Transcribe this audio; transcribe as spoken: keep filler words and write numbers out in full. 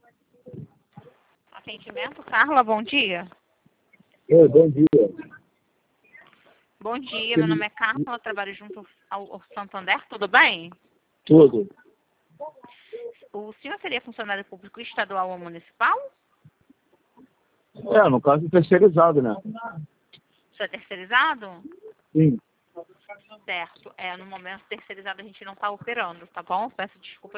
Atendimento, Carla, bom dia. Oi, bom dia. Bom dia, meu nome é Carla, eu trabalho junto ao ao Santander, tudo bem? Tudo. O senhor seria funcionário público estadual ou municipal? É, no caso terceirizado, né? O senhor é terceirizado? Sim. Certo. É, no momento terceirizado a gente não está operando, tá bom? Peço desculpa